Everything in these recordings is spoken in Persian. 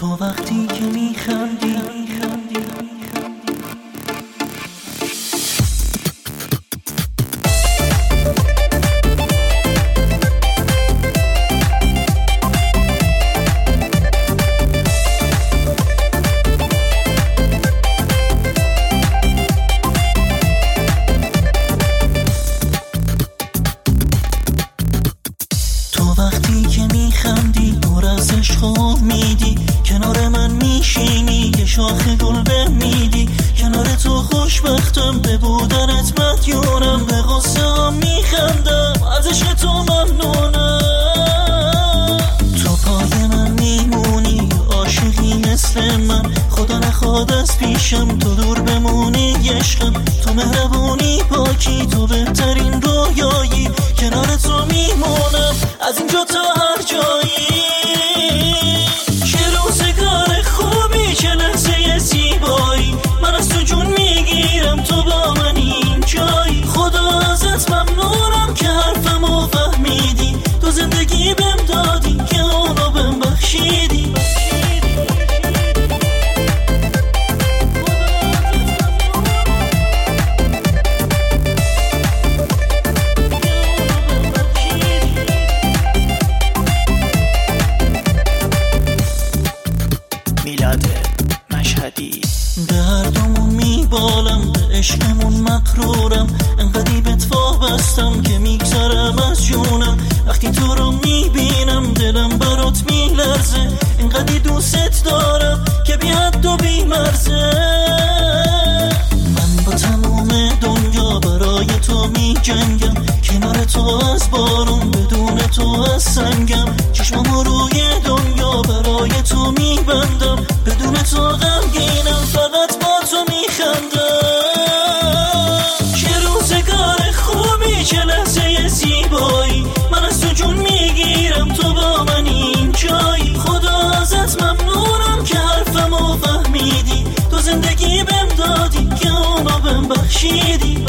تو وقتی که میخندی وقتی که میخندی دور از عشق میدی، کنار من میشینی یه شاخ گل بمیدی. کنار تو خوشبختم، به بودنت مدیونم، به غصه هم میخندم، از عشق تو ممنونم. تو پای من میمونی، عاشقی مثل من، خدا نخواد از پیشم تو دور بمونی عشقم. تو مهربونی پاکی، تو بهترین رویایی، کنار تو میمونم از اینجا تا هر جایی. چه روزگار خوبی، چه لحظه زیبایی، من از تو جون میگیرم، تو با من اینجایی. خدا ازت ممنونم که حرفمو فهمیدی، تو زندگی بهم دادی که اونو بهم بخشیدی. به هر دومون میبالم، به عشقمون مقرورم، انقدی بهت وابستم که میگذرم از جونم. وقتی تو رو میبینم دلم برات میلرزه، انقدی دوست دارم که بی حد و بی مرزه. من با تمام دنیا برای تو میجنگم، کنار تو از بارون، بدون تو از سنگم. چشمم روی دنیا برای تو میبندم، بدون تو غمگینم، فقط با تو میخندم. چه روزگار خوبی، چه لحظه زیبایی، من از تو جون میگیرم، تو با من اینجایی. خدا ازت ممنونم که حرفمو فهمیدی، تو زندگی بهم دادی که اونو بهم بخشیدی.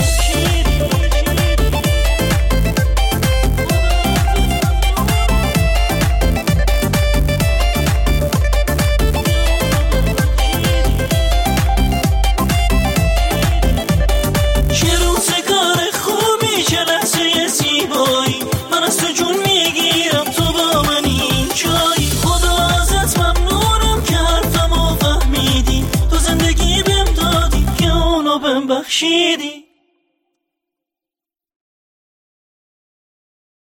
بخشیدی.